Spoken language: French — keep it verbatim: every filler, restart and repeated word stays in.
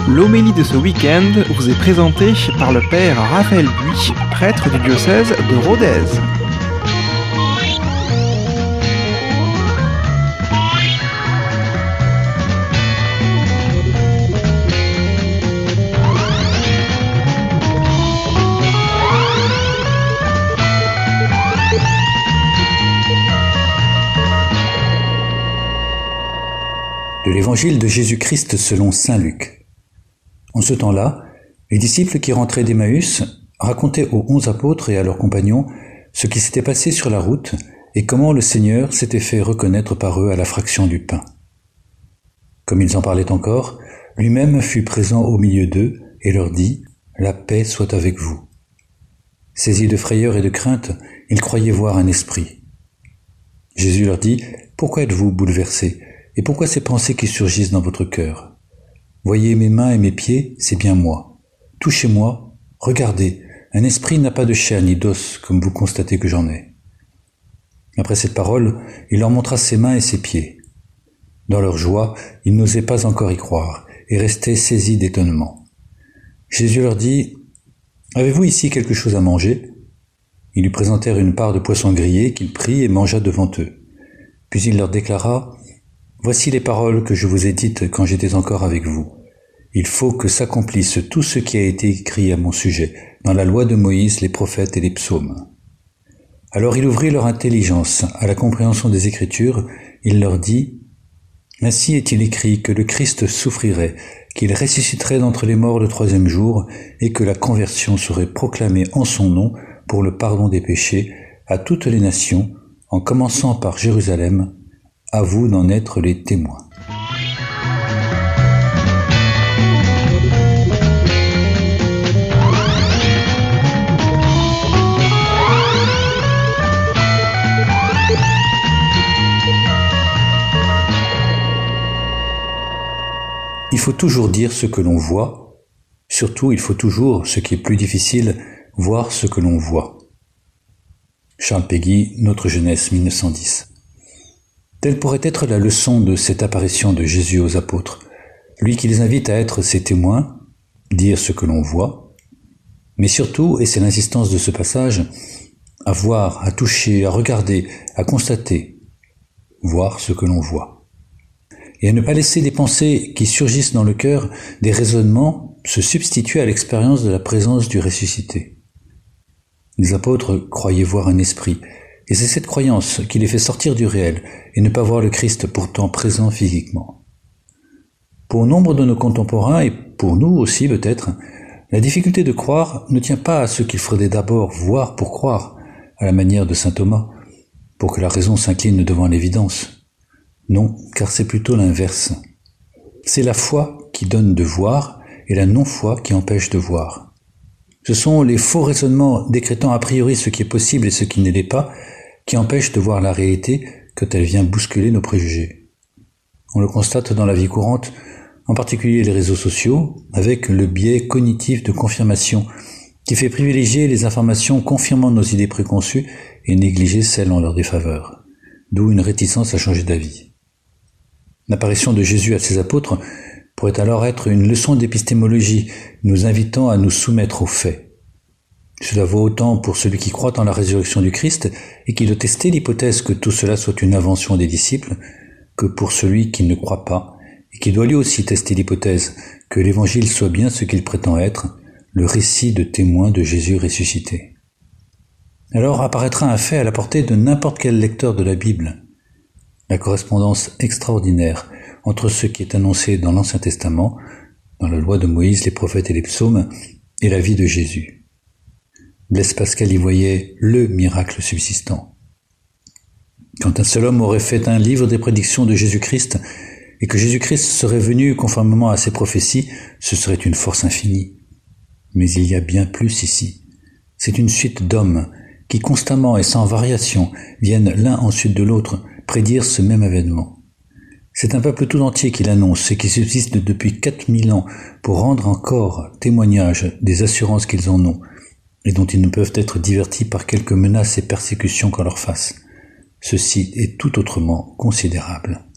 L'homélie de ce week-end vous est présentée par le père Raphaël Buy, prêtre du diocèse de Rodez. De l'évangile de Jésus-Christ selon saint Luc. En ce temps-là, les disciples qui rentraient d'Emmaüs racontaient aux onze apôtres et à leurs compagnons ce qui s'était passé sur la route et comment le Seigneur s'était fait reconnaître par eux à la fraction du pain. Comme ils en parlaient encore, lui-même fut présent au milieu d'eux et leur dit « La paix soit avec vous ». Saisis de frayeur et de crainte, ils croyaient voir un esprit. Jésus leur dit « Pourquoi êtes-vous bouleversés ? Et pourquoi ces pensées qui surgissent dans votre cœur ? Voyez mes mains et mes pieds, c'est bien moi. Touchez-moi, regardez, un esprit n'a pas de chair ni d'os, comme vous constatez que j'en ai. » Après cette parole, il leur montra ses mains et ses pieds. Dans leur joie, ils n'osaient pas encore y croire, et restaient saisis d'étonnement. Jésus leur dit « Avez-vous ici quelque chose à manger ?» Ils lui présentèrent une part de poisson grillé qu'il prit et mangea devant eux. Puis il leur déclara « Voici les paroles que je vous ai dites quand j'étais encore avec vous. Il faut que s'accomplisse tout ce qui a été écrit à mon sujet, dans la loi de Moïse, les prophètes et les psaumes. » Alors il ouvrit leur intelligence à la compréhension des Écritures. Il leur dit « Ainsi est-il écrit que le Christ souffrirait, qu'il ressusciterait d'entre les morts le troisième jour, et que la conversion serait proclamée en son nom pour le pardon des péchés à toutes les nations, en commençant par Jérusalem. À vous d'en être les témoins. » Il faut toujours dire ce que l'on voit, surtout il faut toujours, ce qui est plus difficile, voir ce que l'on voit. Charles Péguy, Notre jeunesse mille neuf cent dix. Telle pourrait être la leçon de cette apparition de Jésus aux apôtres, lui qui les invite à être ses témoins, dire ce que l'on voit, mais surtout, et c'est l'insistance de ce passage, à voir, à toucher, à regarder, à constater, voir ce que l'on voit. Et à ne pas laisser des pensées qui surgissent dans le cœur, des raisonnements, se substituer à l'expérience de la présence du ressuscité. Les apôtres croyaient voir un esprit, et c'est cette croyance qui les fait sortir du réel et ne pas voir le Christ pourtant présent physiquement. Pour nombre de nos contemporains, et pour nous aussi peut-être, la difficulté de croire ne tient pas à ce qu'il faudrait d'abord voir pour croire, à la manière de saint Thomas, pour que la raison s'incline devant l'évidence. Non, car c'est plutôt l'inverse. C'est la foi qui donne de voir et la non-foi qui empêche de voir. Ce sont les faux raisonnements décrétant a priori ce qui est possible et ce qui ne l'est pas qui empêche de voir la réalité quand elle vient bousculer nos préjugés. On le constate dans la vie courante, en particulier les réseaux sociaux, avec le biais cognitif de confirmation qui fait privilégier les informations confirmant nos idées préconçues et négliger celles en leur défaveur, d'où une réticence à changer d'avis. L'apparition de Jésus à ses apôtres pourrait alors être une leçon d'épistémologie, nous invitant à nous soumettre aux faits. Cela vaut autant pour celui qui croit en la résurrection du Christ et qui doit tester l'hypothèse que tout cela soit une invention des disciples, que pour celui qui ne croit pas et qui doit lui aussi tester l'hypothèse que l'Évangile soit bien ce qu'il prétend être, le récit de témoins de Jésus ressuscité. Alors apparaîtra un fait à la portée de n'importe quel lecteur de la Bible, la correspondance extraordinaire entre ce qui est annoncé dans l'Ancien Testament, dans la loi de Moïse, les prophètes et les psaumes, et la vie de Jésus. Blaise Pascal y voyait le miracle subsistant. Quand un seul homme aurait fait un livre des prédictions de Jésus-Christ et que Jésus-Christ serait venu conformément à ses prophéties, ce serait une force infinie. Mais il y a bien plus ici. C'est une suite d'hommes qui constamment et sans variation viennent l'un ensuite de l'autre prédire ce même événement. C'est un peuple tout entier qui l'annonce et qui subsiste depuis quatre mille ans pour rendre encore témoignage des assurances qu'ils en ont et dont ils ne peuvent être divertis par quelques menaces et persécutions qu'on leur fasse. Ceci est tout autrement considérable.